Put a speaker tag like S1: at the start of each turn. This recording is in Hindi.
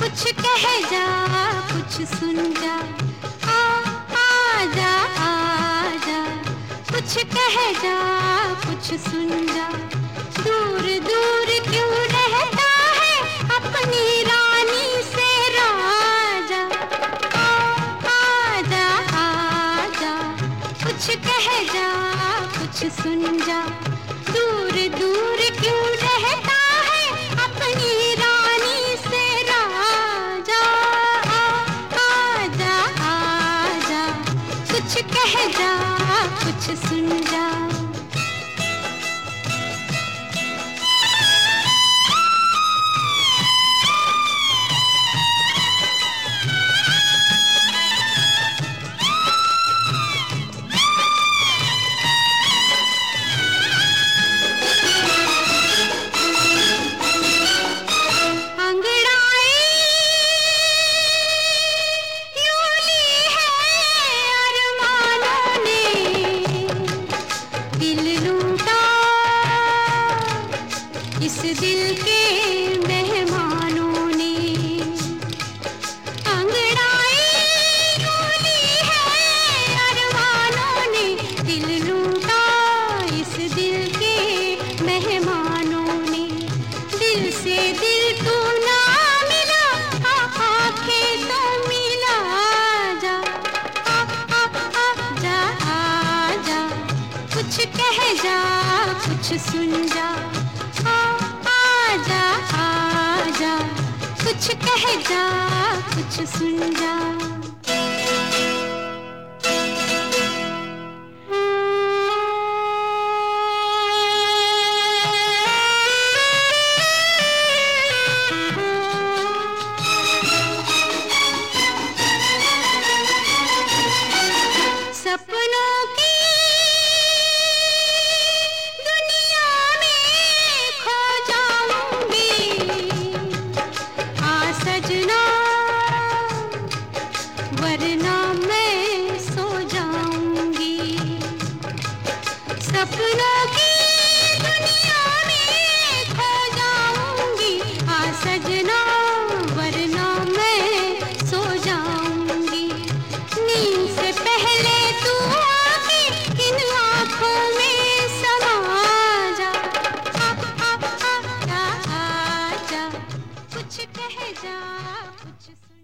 S1: कुछ कह जा, कुछ सुन जा, आ जा, कुछ कह जा, कुछ सुन जा। दूर दूर क्यों रहता है अपनी रानी से राजा, आ जा, कुछ कह जा, कुछ सुन जा। दूर दूर क्यों रहता है अपनी रानी से राजा, आ जा, कुछ कह जा, कुछ सुन जा। इस दिल के मेहमानों ने अंगड़ाई यूं ली है, अरमानों ने दिल लूटा। इस दिल के मेहमानों ने दिल से दिल तू ना मिला, आंखें तो मिला जा, आ जा, कुछ कह जा, कुछ सुन जा। आ जा, कुछ कह जा, कुछ सुन जा। सपनों की दुनिया में खो जाऊंगी, आ सजना, वरना मैं सो जाऊंगी। सपनों की दुनिया में खो जाऊंगी, आ सजना, वरना मैं सो जाऊंगी। नींद से पहले तू आके इन आँखों में समा जा, आ जा, कुछ कह जा, कुछ